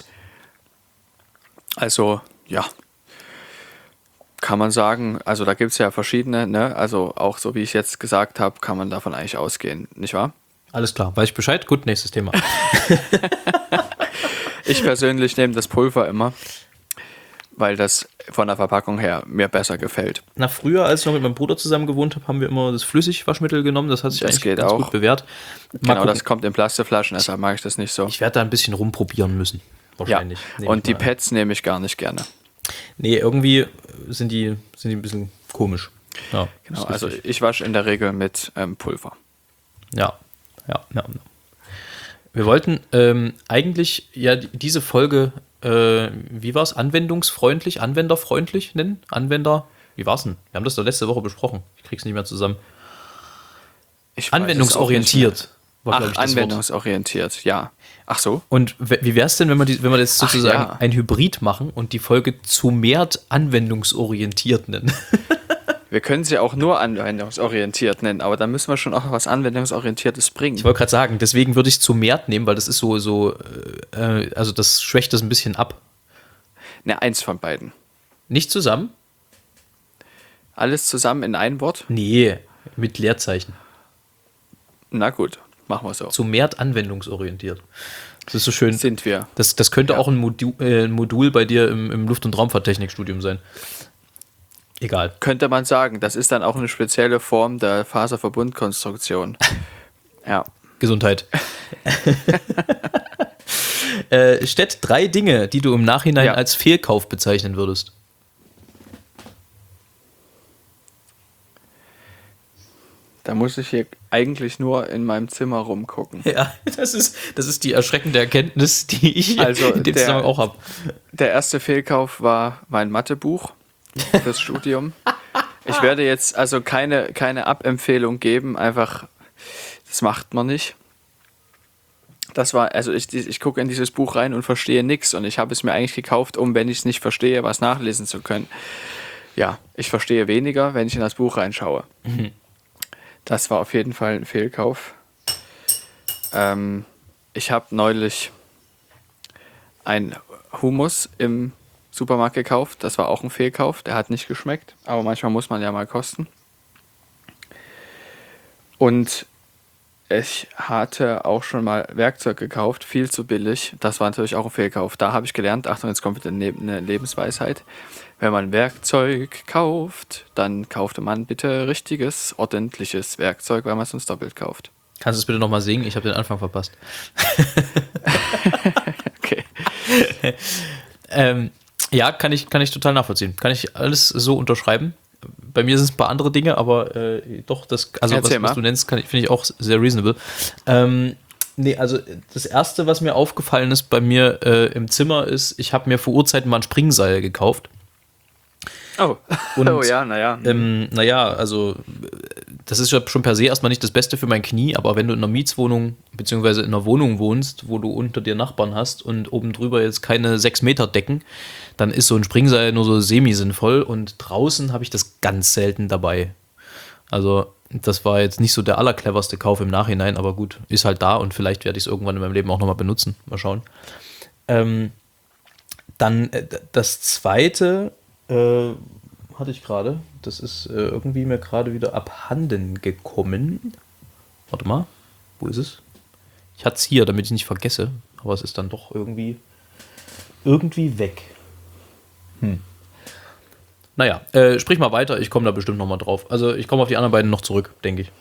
Also, ja. Kann man sagen, also da gibt es ja verschiedene, ne? Also auch so wie ich jetzt gesagt habe, kann man davon eigentlich ausgehen, nicht wahr? Alles klar, weiß ich Bescheid? Gut, nächstes Thema. Ich persönlich nehme das Pulver immer, weil das von der Verpackung her mir besser gefällt. Na, früher, als ich noch mit meinem Bruder zusammen gewohnt habe, haben wir immer das Flüssigwaschmittel genommen. Das hat sich Das eigentlich geht ganz auch. gut bewährt. Mal Genau, gucken. das kommt in Plastikflaschen, deshalb mag ich das nicht so. Ich werde da ein bisschen rumprobieren müssen. Ja, Wahrscheinlich. Nehme und ich die mal an. Pads nehme ich gar nicht gerne. Nee, irgendwie sind die, sind die ein bisschen komisch. Ja, Genau, ist also richtig. ich wasche in der Regel mit ähm, Pulver. Ja, ja, ja. ja. Wir wollten ähm, eigentlich ja die- diese Folge, äh, wie war es, anwendungsfreundlich, anwenderfreundlich nennen? Anwender, wie war es denn? Wir haben das doch letzte Woche besprochen. Ich krieg's nicht mehr zusammen. Ich weiß es auch nicht Anwendungsorientiert war, mehr. glaube Ach, ich, das Wort. anwendungsorientiert, ja. Ach so? Und w- wie wäre es denn, wenn wir, die, wenn wir jetzt Ach sozusagen ja. ein Hybrid machen und die Folge zumehrt anwendungsorientiert nennen? Wir können sie auch nur anwendungsorientiert nennen, aber dann müssen wir schon auch was Anwendungsorientiertes bringen. Ich wollte gerade sagen, deswegen würde ich zumehrt nehmen, weil das ist so, so äh, also das schwächt das ein bisschen ab. Ne, eins von beiden. Nicht zusammen? Alles zusammen in ein Wort? Nee, mit Leerzeichen. Na gut, machen wir so. Zu mehr anwendungsorientiert. Das ist so schön. Sind wir. Das, das könnte Ja. auch ein Modul, äh, ein Modul bei dir im, im Luft- und Raumfahrttechnikstudium sein. Egal. Könnte man sagen, das ist dann auch eine spezielle Form der Faserverbundkonstruktion. Ja. Gesundheit. äh, Stett, drei Dinge, die du im Nachhinein Ja. als Fehlkauf bezeichnen würdest. Da muss ich hier eigentlich nur in meinem Zimmer rumgucken. Ja, das ist, das ist die erschreckende Erkenntnis, die ich Also in dem der- Zusammenhang auch habe. Der erste Fehlkauf war mein Mathebuch fürs Studium. Ich werde jetzt also keine, keine Abempfehlung geben, einfach, das macht man nicht. Das war, also ich, ich gucke in dieses Buch rein und verstehe nichts und ich habe es mir eigentlich gekauft, um, wenn ich es nicht verstehe, was nachlesen zu können. Ja, ich verstehe weniger, wenn ich in das Buch reinschaue. Mhm. Das war auf jeden Fall ein Fehlkauf. Ähm, ich habe neulich ein Hummus im Supermarkt gekauft. Das war auch ein Fehlkauf. Der hat nicht geschmeckt, aber manchmal muss man ja mal kosten. Und ich hatte auch schon mal Werkzeug gekauft, viel zu billig. Das war natürlich auch ein Fehlkauf. Da habe ich gelernt, Achtung, jetzt kommt wieder eine Lebensweisheit. Wenn man Werkzeug kauft, dann kaufte man bitte richtiges, ordentliches Werkzeug, weil man es sonst doppelt kauft. Kannst du es bitte nochmal singen? Ich habe den Anfang verpasst. Okay. Ähm, ja, kann ich, kann ich total nachvollziehen. Kann ich alles so unterschreiben. Bei mir sind es ein paar andere Dinge, aber äh, doch, das, also was, Erzähl mal. was du nennst, kann ich- finde ich auch sehr reasonable. Ähm, nee, also das Erste, was mir aufgefallen ist bei mir äh, im Zimmer, ist, ich habe mir vor Urzeiten mal ein Springseil gekauft. Oh, Und, oh ja, naja. Ähm, naja, also das ist ja schon per se erstmal nicht das Beste für mein Knie, aber wenn du in einer Mietswohnung beziehungsweise in einer Wohnung wohnst, wo du unter dir Nachbarn hast und oben drüber jetzt keine sechs Meter Decken, dann ist so ein Springseil nur so semi-sinnvoll und draußen habe ich das ganz selten dabei. Also das war jetzt nicht so der allercleverste Kauf im Nachhinein, aber gut, ist halt da und vielleicht werde ich es irgendwann in meinem Leben auch nochmal benutzen. Mal schauen. Ähm, dann äh, das Zweite äh, hatte ich gerade. Das ist äh, irgendwie mir gerade wieder abhanden gekommen. Warte mal, wo ist es? Ich hatte es hier, damit ich nicht vergesse, aber es ist dann doch irgendwie irgendwie weg. Hm. Naja, äh, sprich mal weiter, ich komme da bestimmt nochmal drauf. Also ich komme auf die anderen beiden noch zurück, denke ich.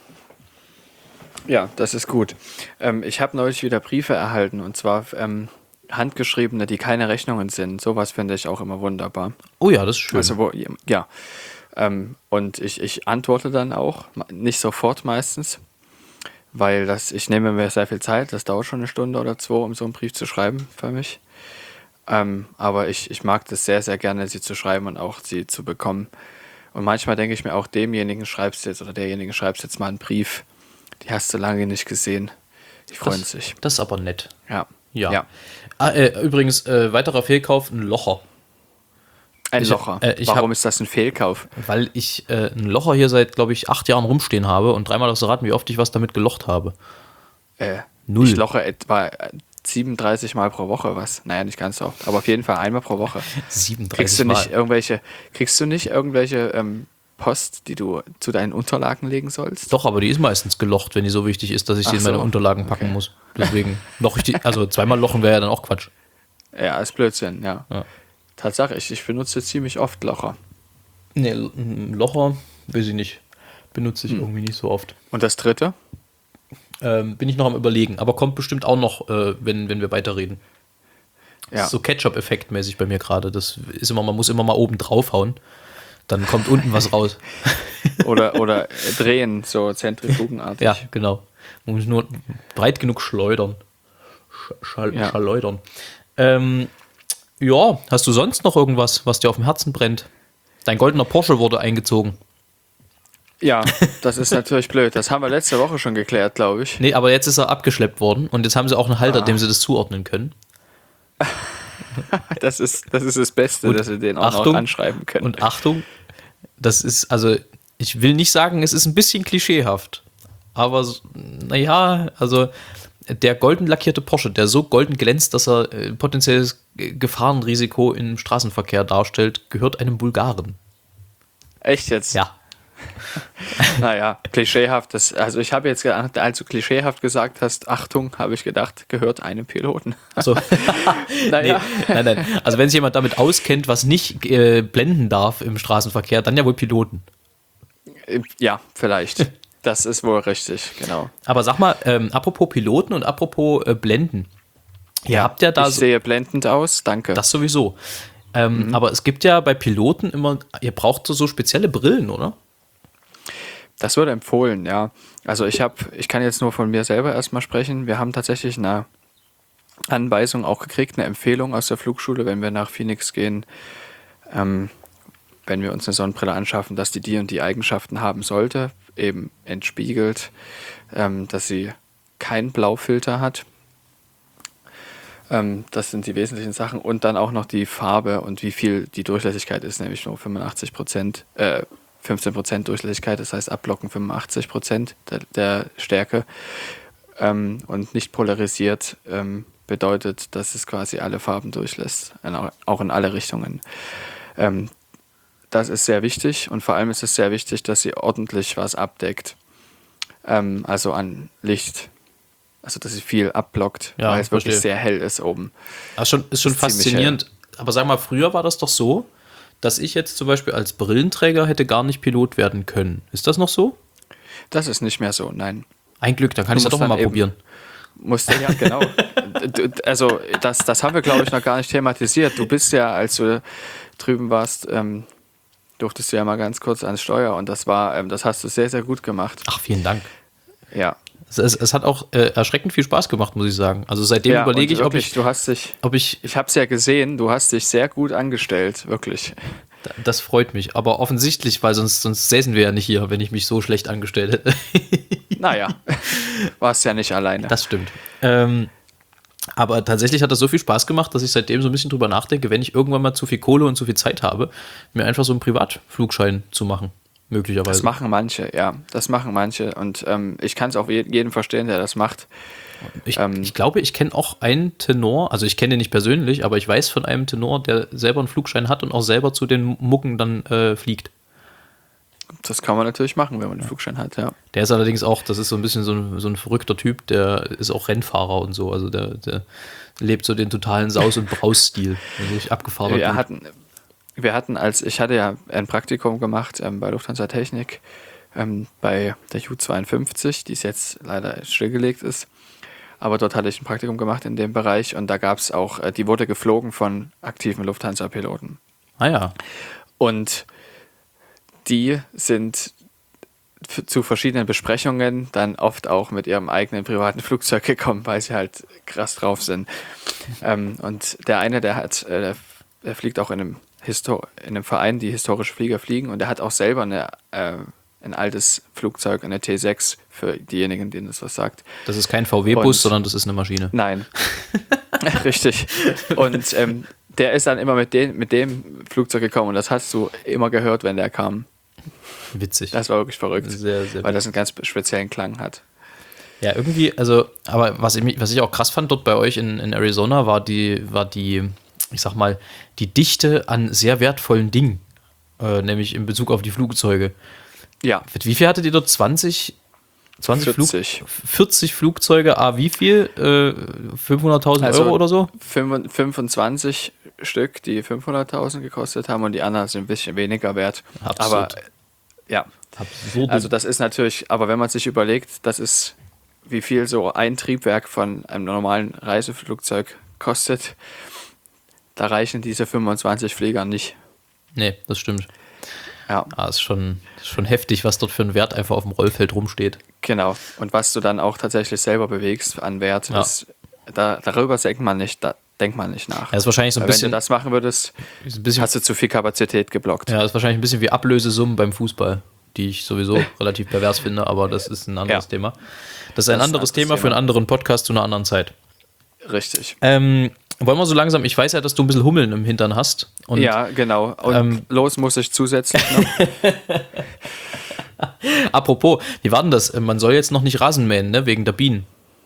Ja, das ist gut. Ähm, ich habe neulich wieder Briefe erhalten und zwar ähm, handgeschriebene, die keine Rechnungen sind. Sowas finde ich auch immer wunderbar. Oh ja, das ist schön. Also wo, ja. Ähm, und ich, ich antworte dann auch, nicht sofort meistens, weil das, ich nehme mir sehr viel Zeit, das dauert schon eine Stunde oder zwei, um so einen Brief zu schreiben für mich. Ähm, aber ich, ich mag das sehr, sehr gerne, sie zu schreiben und auch sie zu bekommen. Und manchmal denke ich mir auch, demjenigen schreibst du jetzt oder derjenigen schreibst jetzt mal einen Brief. Die hast du lange nicht gesehen. Die freuen das, sich. Das ist aber nett. Ja. Ja. ja. Ah, äh, übrigens, äh, weiterer Fehlkauf, ein Locher. Ein Ich- Locher. äh, ich Warum hab- ist das ein Fehlkauf? Weil ich äh, ein Locher hier seit, glaube ich, acht Jahren rumstehen habe und dreimal darfst du raten, wie oft ich was damit gelocht habe. Äh, Null. Ich loche etwa äh, siebenunddreißig Mal pro Woche was. Naja, nicht ganz so oft, aber auf jeden Fall einmal pro Woche. siebenunddreißig Kriegst du nicht Mal. irgendwelche, kriegst du nicht irgendwelche ähm, Post, die du zu deinen Unterlagen legen sollst? Doch, aber die ist meistens gelocht, wenn die so wichtig ist, dass ich Ach sie in meine so, Unterlagen packen okay. muss. Deswegen loche ich die, also zweimal lochen wäre ja dann auch Quatsch. Ja, ist Blödsinn, ja. Ja. Tatsache, ich, ich benutze ziemlich oft Locher. Nee, ein Locher, weiß ich nicht. Benutze ich irgendwie nicht so oft. Und das dritte? Ähm, bin ich noch am Überlegen, aber kommt bestimmt auch noch, äh, wenn, wenn wir weiterreden. Das Ja. ist so Ketchup-Effekt-mäßig bei mir gerade. Das ist immer, man muss immer mal oben draufhauen. Dann kommt unten was raus. Oder, oder drehen, so zentrifugenartig. Ja, genau. Man muss nur breit genug schleudern. Sch schall Ja. Schleudern. Ähm, ja, hast du sonst noch irgendwas, was dir auf dem Herzen brennt? Dein goldener Porsche wurde eingezogen. Ja, das ist natürlich blöd. Das haben wir letzte Woche schon geklärt, glaube ich. Nee, aber jetzt ist er abgeschleppt worden und jetzt haben sie auch einen Halter, Ah. dem sie das zuordnen können. Das ist das, ist das Beste, Und dass wir den auch Achtung, noch anschreiben können. Und Achtung, das ist, also, ich will nicht sagen, es ist ein bisschen klischeehaft. Aber, so- naja, also, der golden lackierte Porsche, der so golden glänzt, dass er äh, potenzielles G- Gefahrenrisiko im Straßenverkehr darstellt, gehört einem Bulgaren. Echt jetzt? Ja. Naja, klischeehaft. Das, also ich habe jetzt, gedacht, als du klischeehaft gesagt hast, Achtung, habe ich gedacht, gehört einem Piloten. So. Naja. Nee, nein, nein. Also wenn sich jemand damit auskennt, was nicht äh, blenden darf im Straßenverkehr, dann ja wohl Piloten. Ja, vielleicht. Das ist wohl richtig, genau. Aber sag mal, ähm, apropos Piloten und apropos äh, Blenden. Ihr habt ja da ich so, sehe blendend aus, danke. das sowieso. Ähm, mhm. Aber es gibt ja bei Piloten immer, ihr braucht so, so spezielle Brillen, oder? Das wird empfohlen, ja. Also ich habe, ich kann jetzt nur von mir selber erstmal sprechen. Wir haben tatsächlich eine Anweisung auch gekriegt, eine Empfehlung aus der Flugschule, wenn wir nach Phoenix gehen, ähm, wenn wir uns eine Sonnenbrille anschaffen, dass die die und die Eigenschaften haben sollte, eben entspiegelt, ähm, dass sie keinen Blaufilter hat. Ähm, das sind die wesentlichen Sachen. Und dann auch noch die Farbe und wie viel die Durchlässigkeit ist, nämlich nur fünfundachtzig Prozent, äh, fünfzehn Prozent Durchlässigkeit, das heißt abblocken fünfundachtzig Prozent der, der Stärke ähm, und nicht polarisiert ähm, bedeutet, dass es quasi alle Farben durchlässt, auch in alle Richtungen. Ähm, das ist sehr wichtig und vor allem ist es sehr wichtig, dass sie ordentlich was abdeckt, ähm, also an Licht, also dass sie viel abblockt, Ja, weil es wirklich verstehe. sehr hell ist oben. Das ist schon, ist schon Ist ziemlich faszinierend. Aber sag mal, früher war das doch so, dass ich jetzt zum Beispiel als Brillenträger hätte gar nicht Pilot werden können. Ist das noch so? Das ist nicht mehr so, nein. Ein Glück, dann kann ich Du es doch musst mal dann eben- probieren. Musste, ja, genau. Du- also das, das haben wir, glaube ich, noch gar nicht thematisiert. Du bist ja, als du drüben warst, ähm, durftest du ja mal ganz kurz ans Steuer und das war, ähm, das hast du sehr, sehr gut gemacht. Ach, vielen Dank. Ja. Es, es, es hat auch äh, erschreckend viel Spaß gemacht, muss ich sagen. Also seitdem ja, überlege und ich, ob wirklich, ich, Du hast dich, ob ich, ich habe es ja gesehen, du hast dich sehr gut angestellt, wirklich. das freut mich. Aber offensichtlich, weil sonst, sonst säßen wir ja nicht hier, wenn ich mich so schlecht angestellt hätte. Naja, warst ja nicht alleine. Das stimmt. Ähm, aber tatsächlich hat das so viel Spaß gemacht, dass ich seitdem so ein bisschen drüber nachdenke, wenn ich irgendwann mal zu viel Kohle und zu viel Zeit habe, mir einfach so einen Privatflugschein zu machen, möglicherweise. Das machen manche, ja, das machen manche und ähm, ich kann es auch je- jeden verstehen, der das macht. Ich, ähm, ich glaube, ich kenne auch einen Tenor, also ich kenne den nicht persönlich, aber ich weiß von einem Tenor, der selber einen Flugschein hat und auch selber zu den Mucken dann äh, fliegt. Das kann man natürlich machen, wenn man einen Flugschein hat, ja. Der ist allerdings auch, das ist so ein bisschen so ein, so ein verrückter Typ, der ist auch Rennfahrer und so, also der, der lebt so den totalen Saus- und Braus-Stil. Also ich abgefahrener Wir Typ. hatten, wir hatten als, ich hatte ja ein Praktikum gemacht ähm, bei Lufthansa Technik ähm, bei der U zweiundfünfzig, die es jetzt leider stillgelegt ist. Aber dort hatte ich ein Praktikum gemacht in dem Bereich und da gab es auch, äh, die wurde geflogen von aktiven Lufthansa-Piloten. Ah ja, Und die sind f- zu verschiedenen Besprechungen dann oft auch mit ihrem eigenen privaten Flugzeug gekommen, weil sie halt krass drauf sind. Ähm, und der eine, der hat, äh, der, der fliegt auch in einem, Histo- in einem Verein, die historische Flieger fliegen, und der hat auch selber eine, äh, ein altes Flugzeug, eine T sechs, für diejenigen, denen das was sagt. das ist kein V W-Bus, Und- sondern das ist eine Maschine. Nein. Richtig. Und ähm, der ist dann immer mit, den, mit dem Flugzeug gekommen und das hast du immer gehört, wenn der kam. Witzig. Das war wirklich verrückt, Sehr, sehr weil das einen ganz speziellen Klang hat. Ja, irgendwie, also, aber was ich, mich- was ich auch krass fand dort bei euch in, in Arizona, war die, war die, ich sag mal, die Dichte an sehr wertvollen Dingen, äh, nämlich in Bezug auf die Flugzeuge. Ja, Wie viel hattet ihr dort? zwanzig? zwanzig vierzig. Flug, vierzig Flugzeuge, ah, wie viel? Äh, fünfhunderttausend Also Euro oder so? fünf- fünfundzwanzig Stück, die fünfhunderttausend gekostet haben und die anderen sind ein bisschen weniger wert. Absurd. Aber ja, Absurd. also das ist natürlich, aber wenn man sich überlegt, das ist, wie viel so ein Triebwerk von einem normalen Reiseflugzeug kostet, da reichen diese fünfundzwanzig Flieger nicht. nee, das stimmt. Ja, Ah, ist schon, ist schon heftig, was dort für ein Wert einfach auf dem Rollfeld rumsteht. genau. Und was du dann auch tatsächlich selber bewegst an Wert, Ja. ist, da, darüber denkt man nicht, da denkt man nicht nach. Ja, ist wahrscheinlich so ein Weil wenn bisschen, du das machen würdest, ist ein bisschen hast du zu viel Kapazität geblockt. ja, ist wahrscheinlich ein bisschen wie Ablösesummen beim Fußball, die ich sowieso relativ pervers finde, aber das ist ein anderes Ja. Thema. Das ist ein Das ist ein anderes anderes Thema für einen Thema. anderen Podcast zu einer anderen Zeit. Richtig. Ähm, wollen wir so langsam, ich weiß ja, dass du ein bisschen Hummeln im Hintern hast. Und Ja, genau. Und ähm, los muss ich zusätzlich noch. apropos, wie war denn das? Man soll jetzt noch nicht Rasen mähen, ne? Wegen der Bienen.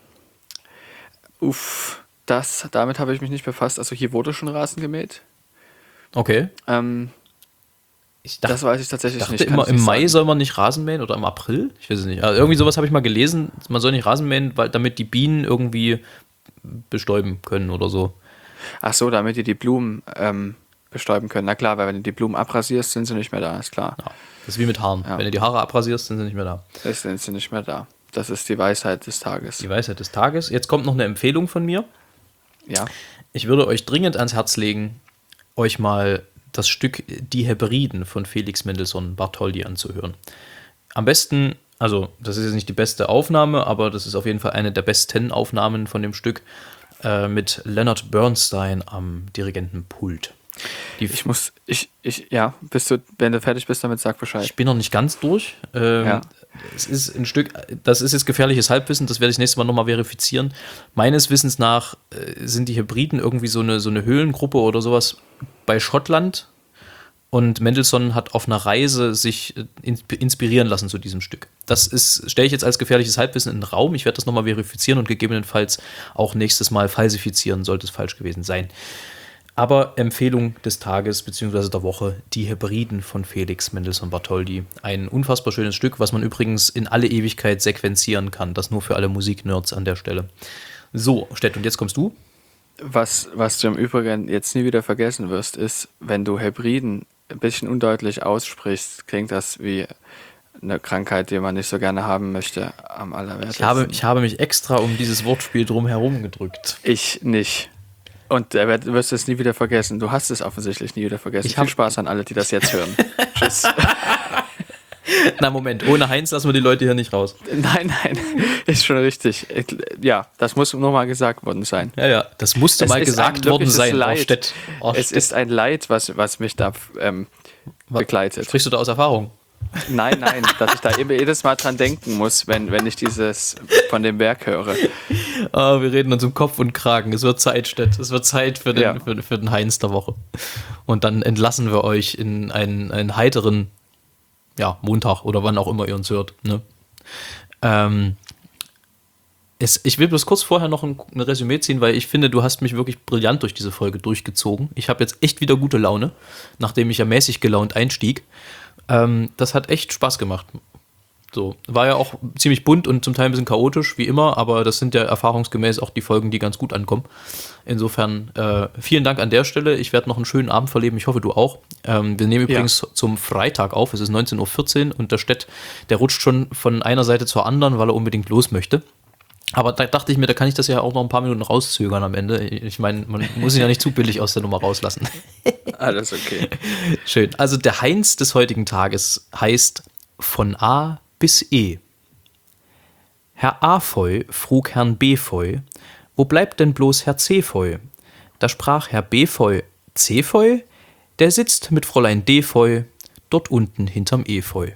Uff, das, damit habe ich mich nicht befasst. Also hier wurde schon Rasen gemäht. Okay. Ähm, Ich dachte, das weiß ich tatsächlich dachte nicht. kann immer, ich im nicht Mai sagen. soll man nicht Rasen mähen oder im April? Ich weiß es nicht. Also irgendwie sowas habe ich mal gelesen. Man soll nicht Rasen mähen, weil, damit die Bienen irgendwie bestäuben können oder so. Ach so, damit die die Blumen ähm, bestäuben können. Na klar, weil wenn du die Blumen abrasierst, sind sie nicht mehr da, ist klar. Ja, das ist wie mit Haaren. Ja. Wenn du die Haare abrasierst, sind sie nicht mehr da. Jetzt sind sie nicht mehr da. Das ist die Weisheit des Tages. Die Weisheit des Tages. Jetzt kommt noch eine Empfehlung von mir. Ja. Ich würde euch dringend ans Herz legen, euch mal das Stück Die Hebriden von Felix Mendelssohn Bartholdy anzuhören. Am besten, also das ist jetzt nicht die beste Aufnahme, aber das ist auf jeden Fall eine der besten Aufnahmen von dem Stück äh, mit Leonard Bernstein am Dirigentenpult. Die Ich muss, ich, ich, ja, bist du, wenn du fertig bist damit, sag Bescheid. Ich bin noch nicht ganz durch. Ähm, Ja. Es ist ein Stück, das ist jetzt gefährliches Halbwissen, das werde ich nächstes Mal nochmal verifizieren. Meines Wissens nach äh, sind die Hebriden irgendwie so eine, so eine Höhlengruppe oder sowas bei Schottland. Und Mendelssohn hat auf einer Reise sich äh, insp- inspirieren lassen zu diesem Stück. Das ist, stelle ich jetzt als gefährliches Halbwissen in den Raum. Ich werde das nochmal verifizieren und gegebenenfalls auch nächstes Mal falsifizieren, sollte es falsch gewesen sein. Aber Empfehlung des Tages bzw. der Woche, Die Hebriden von Felix Mendelssohn Bartholdy. Ein unfassbar schönes Stück, was man übrigens in alle Ewigkeit sequenzieren kann. Das nur für alle Musiknerds an der Stelle. So, Stett, und jetzt kommst du. Was, was du im Übrigen jetzt nie wieder vergessen wirst, ist, wenn du Hebriden ein bisschen undeutlich aussprichst, klingt das wie eine Krankheit, die man nicht so gerne haben möchte, am allerwertesten. Ich habe, ich habe mich extra um dieses Wortspiel drumherum gedrückt. Ich nicht. Und äh, du wirst es nie wieder vergessen. Du hast es offensichtlich nie wieder vergessen. Ich hab- Viel Spaß an alle, die das jetzt hören. Tschüss. Na Moment, ohne Heinz lassen wir die Leute hier nicht raus. Nein, nein, ist schon richtig. Ja, das muss nochmal gesagt worden sein. Ja, ja, das musste Es mal ist gesagt ein worden wirkliches sein. Leid. Oh, Stett. Oh, Es Stett. ist ein Leid, was, was mich da ähm, begleitet. Sprichst du da aus Erfahrung? Nein, nein, dass ich da immer jedes Mal dran denken muss, wenn, wenn ich dieses von dem Werk höre. Ah, wir reden uns um Kopf und Kragen. Es wird Zeit, Stett. Es wird Zeit für den, Ja. für, für den Heinz der Woche. Und dann entlassen wir euch in einen, einen heiteren ja, Montag oder wann auch immer ihr uns hört. Ne? Ähm, es, ich will bloß kurz vorher noch ein, ein Resümee ziehen, weil ich finde, du hast mich wirklich brillant durch diese Folge durchgezogen. Ich habe jetzt echt wieder gute Laune, nachdem ich ja mäßig gelaunt einstieg. Ähm, das hat echt Spaß gemacht. So, war ja auch ziemlich bunt und zum Teil ein bisschen chaotisch, wie immer, aber das sind ja erfahrungsgemäß auch die Folgen, die ganz gut ankommen. Insofern äh, vielen Dank an der Stelle. Ich werde noch einen schönen Abend verleben, ich hoffe, du auch. Ähm, wir nehmen übrigens Ja. zum Freitag auf, es ist neunzehn Uhr vierzehn und der Stett, der rutscht schon von einer Seite zur anderen, weil er unbedingt los möchte. Aber da dachte ich mir, da kann ich das ja auch noch ein paar Minuten rauszögern am Ende. Ich meine, man muss ihn ja nicht zu billig aus der Nummer rauslassen. Alles okay. Schön. Also der Heinz des heutigen Tages heißt von A bis E. Herr Afoy frug Herrn Befoy, wo bleibt denn bloß Herr Cefoy? Da sprach Herr Befoy, Cefoy, der sitzt mit Fräulein Defoy dort unten hinterm Efeu.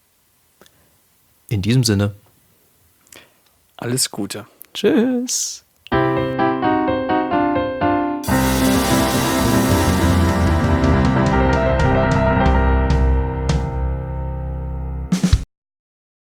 In diesem Sinne, Alles Gute. tschüss.